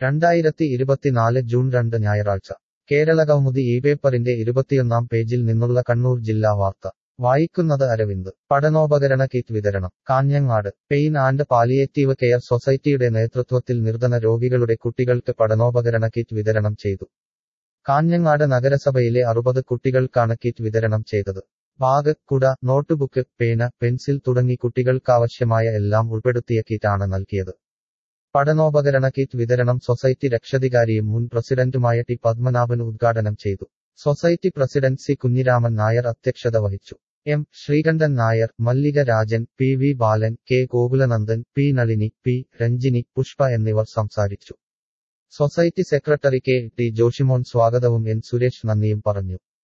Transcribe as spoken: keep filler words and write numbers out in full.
രണ്ടായിരത്തി ഇരുപത്തിനാല് ജൂൺ രണ്ട് ഞായറാഴ്ച കേരളകൗമുദി ഈ പേപ്പറിന്റെ ഇരുപത്തിയൊന്നാം പേജിൽ നിന്നുള്ള കണ്ണൂർ ജില്ലാ വാർത്ത വായിക്കുന്നത് അരവിന്ദ്. പഠനോപകരണ കിറ്റ് വിതരണം Kanhangad. Pain and palliative care സൊസൈറ്റിയുടെ നേതൃത്വത്തിൽ നിർധന രോഗികളുടെ കുട്ടികൾക്ക് പഠനോപകരണ കിറ്റ് വിതരണം ചെയ്തു. കാഞ്ഞങ്ങാട് നഗരസഭയിലെ അറുപത് കുട്ടികൾക്കാണ് കിറ്റ് വിതരണം ചെയ്തത്. ബാഗ്, കുട, നോട്ടുബുക്ക്, പേന, പെൻസിൽ തുടങ്ങി കുട്ടികൾക്കാവശ്യമായ എല്ലാം ഉൾപ്പെടുത്തിയ കിറ്റാണ് നൽകിയത്. പഠനോപകരണ കിറ്റ് വിതരണം സൊസൈറ്റി രക്ഷാധികാരിയും മുൻ പ്രസിഡന്റുമായ ടി പത്മനാഭൻ ഉദ്ഘാടനം ചെയ്തു. Society president C Kunhiraman Nair അധ്യക്ഷത വഹിച്ചു. M Sreekantan Nair, Mallika Rajan, P V Balan, K Gokulanandan, P Nalini, P Ranjini, Pushpa എന്നിവർ സംസാരിച്ചു. Society secretary K T Joshimon സ്വാഗതവും എൻ സുരേഷ് നന്ദിയും പറഞ്ഞു.